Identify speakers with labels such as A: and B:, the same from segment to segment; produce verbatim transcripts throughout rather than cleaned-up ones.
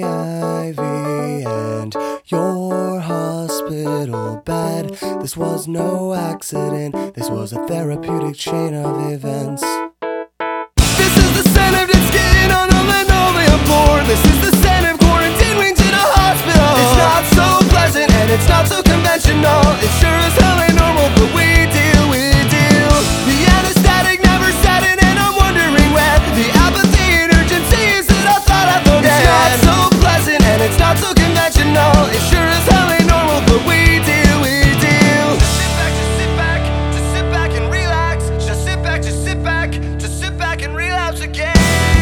A: V I V and your hospital bed. This was no accident, this was a therapeutic chain of events. This is the scent of dead skin on a linoleum floor. This is the scent of quarantine wings in a hospital. It's not so pleasant and it's not so conventional. It sure as hell ain't normal, but we deal, we deal. The anesthetic never set in and I'm wondering where the apathy and urgency is that I thought I forget. It's not so pleasant and it's not so conventional. It sure as hell ain't normal, but we deal, we deal. Just sit back, just sit back, just sit back and relax. Just sit back, just sit back, just sit back and relapse again.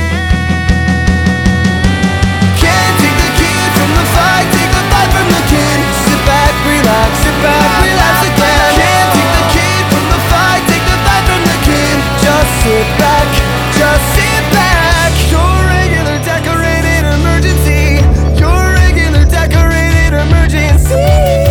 A: Can't take the kid from the fight, take the fight from the kid. Sit back, relax, sit back, relapse again. Can't take the kid from the fight, take the fight from the kid. Just sit back, just sit back. Your regular decorated emergency. Your regular decorated emergency.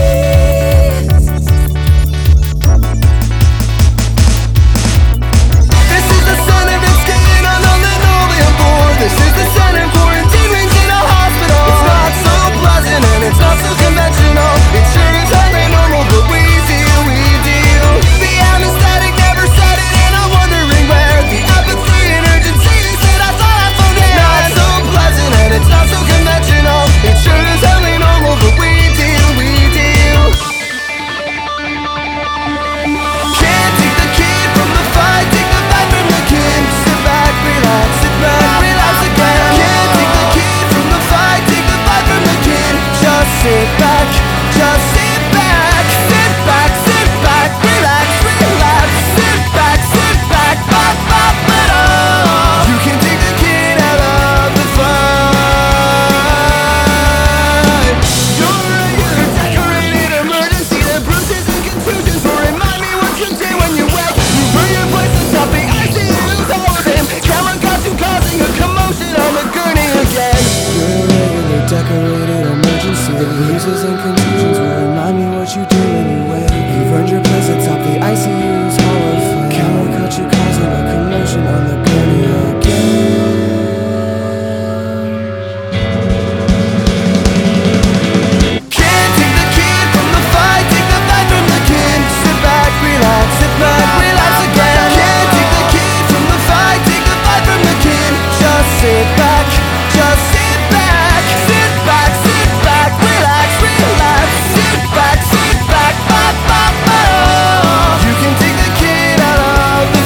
A: This is the son of its skin on the linoleum floor. This is the son of quarantine rings in a hospital. It's not so pleasant and it's not so conventional. It sure is hell ain't normal, but we deal, we deal. The anesthetic never set it and I'm wondering where the apathy and urgency is that I thought I found it. It's not so pleasant and it's not so conventional. It sure is hell ain't normal, but we deal, we deal. Can't take the kid from the fight, take the fight from the kid. Sit back, relax, sit back, relapse again. Can't take the kid from the fight, take the fight from the kid. Just sit back, just sit back, sit back, sit back, relax, relapse, sit back, sit back, ba ba ba da. You can take the kid out of the fight. Your regular decorated emergency, the bruises and contusions will remind me what you did when you wake. You bring your place to stop the I C U's all of him. Camera got you causing a commotion on the gurney again. Your regular decorated emergency, the bruises and contusions will remind me what you did when you wake. You've earned your place atop the I C U's hall of fame. Camera got you causing a commotion on the gurney again. Can't take the kid from the fight, take the fight from the kid. Sit back, relax, sit back, relapse again. Can't take the kid from the fight, take the fight from the kid. Just sit back, just sit back, sit back, sit back, relax, relax, sit back, sit back, ba ba ba. You can take the kid out of the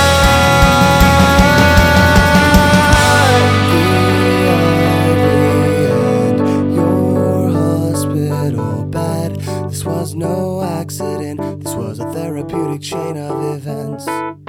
A: fight. And your hospital bed. This was no accident, this was a therapeutic chain of events.